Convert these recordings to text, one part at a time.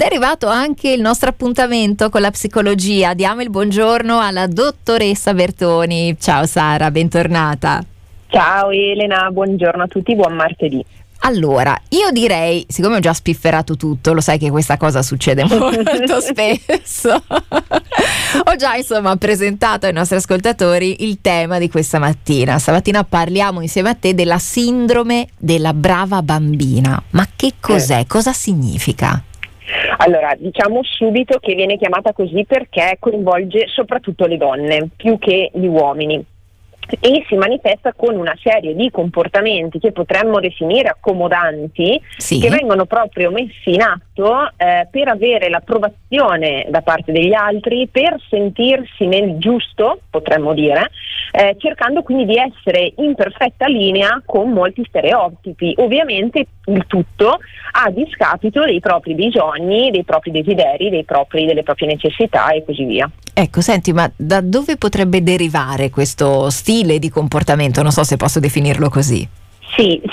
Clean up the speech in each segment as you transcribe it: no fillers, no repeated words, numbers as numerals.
Ed è arrivato anche il nostro appuntamento con la psicologia. Diamo il buongiorno alla dottoressa Bertoni. Ciao Sara, bentornata. Ciao Elena, buongiorno a tutti, buon martedì. Allora, io direi, siccome ho già spifferato tutto, lo sai che questa cosa succede molto spesso, ho già insomma presentato ai nostri ascoltatori il tema di questa mattina. Stamattina parliamo insieme a te della sindrome della brava bambina. Ma che cos'è? Cosa significa? Allora, diciamo subito che viene chiamata così perché coinvolge soprattutto le donne, più che gli uomini. E si manifesta con una serie di comportamenti che potremmo definire accomodanti, Sì. Che vengono proprio messi in atto per avere l'approvazione da parte degli altri, per sentirsi nel giusto, potremmo dire, cercando quindi di essere in perfetta linea con molti stereotipi, ovviamente il tutto a discapito dei propri bisogni, dei propri desideri, delle proprie necessità e così via. Ecco, senti, ma da dove potrebbe derivare questo stile di comportamento? Non so se posso definirlo così. Sì.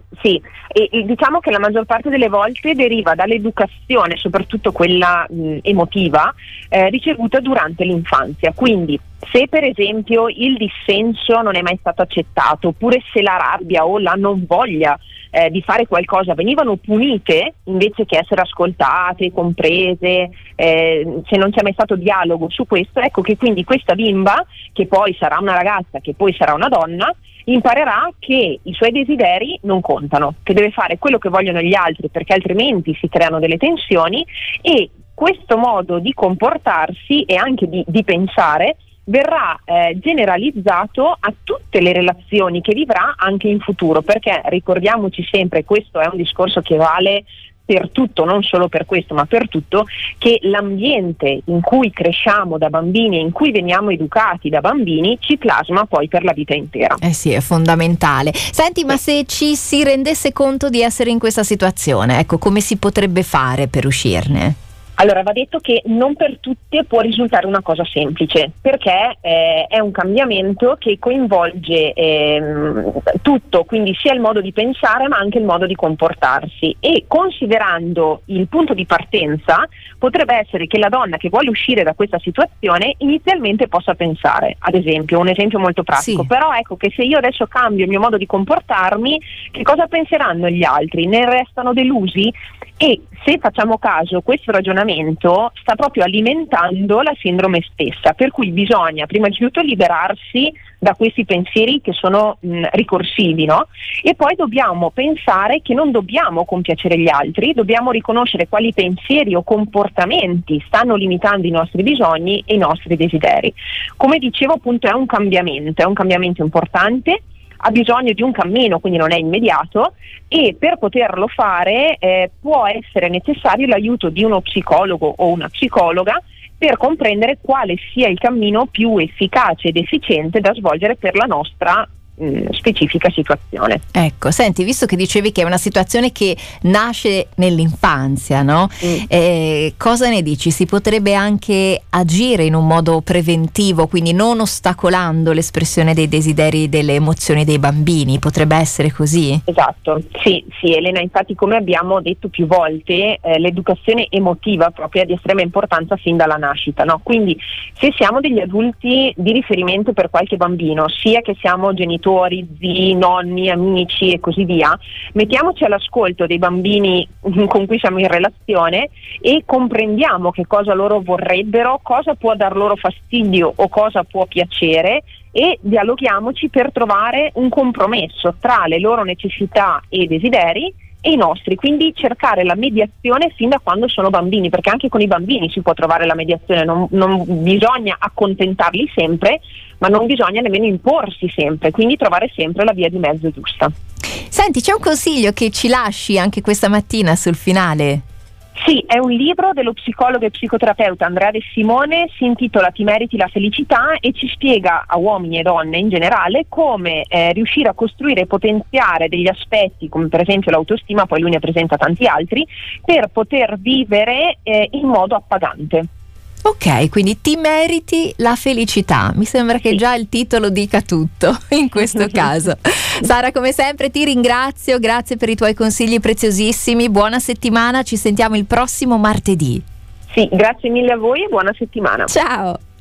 E diciamo che la maggior parte delle volte deriva dall'educazione, soprattutto quella emotiva, ricevuta durante l'infanzia. Quindi se per esempio il dissenso non è mai stato accettato, oppure se la rabbia o la non voglia di fare qualcosa venivano punite invece che essere ascoltate, comprese, se non c'è mai stato dialogo su questo, ecco che quindi questa bimba, che poi sarà una ragazza, che poi sarà una donna, imparerà che i suoi desideri non contano, che deve fare quello che vogliono gli altri perché altrimenti si creano delle tensioni, e questo modo di comportarsi e anche di pensare verrà generalizzato a tutte le relazioni che vivrà anche in futuro, perché ricordiamoci sempre, questo è un discorso che vale per tutto, non solo per questo ma per tutto, che l'ambiente in cui cresciamo da bambini e in cui veniamo educati da bambini ci plasma poi per la vita intera. Sì, è fondamentale. Senti, ma se ci si rendesse conto di essere in questa situazione, ecco, come si potrebbe fare per uscirne? Allora, va detto che non per tutte può risultare una cosa semplice, perché è un cambiamento che coinvolge tutto, quindi sia il modo di pensare ma anche il modo di comportarsi, e considerando il punto di partenza potrebbe essere che la donna che vuole uscire da questa situazione inizialmente possa pensare, ad esempio, un esempio molto pratico, sì. Però ecco che se io adesso cambio il mio modo di comportarmi, che cosa penseranno gli altri? Ne restano delusi? E se facciamo caso, questo ragionamento sta proprio alimentando la sindrome stessa, per cui bisogna prima di tutto liberarsi da questi pensieri che sono ricorsivi, no? E poi dobbiamo pensare che non dobbiamo compiacere gli altri, dobbiamo riconoscere quali pensieri o comportamenti stanno limitando i nostri bisogni e i nostri desideri. Come dicevo, appunto, è un cambiamento importante, ha bisogno di un cammino, quindi non è immediato, e per poterlo fare può essere necessario l'aiuto di uno psicologo o una psicologa per comprendere quale sia il cammino più efficace ed efficiente da svolgere per la nostra specifica situazione. Ecco, senti, visto che dicevi che è una situazione che nasce nell'infanzia, no? Cosa ne dici? Si potrebbe anche agire in un modo preventivo, quindi non ostacolando l'espressione dei desideri e delle emozioni dei bambini? Potrebbe essere così? Esatto, sì Elena, infatti come abbiamo detto più volte, l'educazione emotiva proprio è di estrema importanza fin dalla nascita, no? Quindi se siamo degli adulti di riferimento per qualche bambino, sia che siamo genitori, zii, nonni, amici e così via, mettiamoci all'ascolto dei bambini con cui siamo in relazione e comprendiamo che cosa loro vorrebbero, cosa può dar loro fastidio o cosa può piacere, e dialoghiamoci per trovare un compromesso tra le loro necessità e desideri e i nostri, quindi cercare la mediazione fin da quando sono bambini, perché anche con i bambini si può trovare la mediazione, non bisogna accontentarli sempre, ma non bisogna nemmeno imporsi sempre, quindi trovare sempre la via di mezzo giusta. Senti, c'è un consiglio che ci lasci anche questa mattina sul finale? Sì, è un libro dello psicologo e psicoterapeuta Andrea De Simone, si intitola Ti meriti la felicità e ci spiega a uomini e donne in generale come riuscire a costruire e potenziare degli aspetti come per esempio l'autostima, poi lui ne presenta tanti altri, per poter vivere in modo appagante. Ok, quindi ti meriti la felicità. Mi sembra che già il titolo dica tutto in questo caso. Sara, come sempre ti ringrazio, grazie per i tuoi consigli preziosissimi, buona settimana, ci sentiamo il prossimo martedì. Sì, grazie mille a voi e buona settimana. Ciao.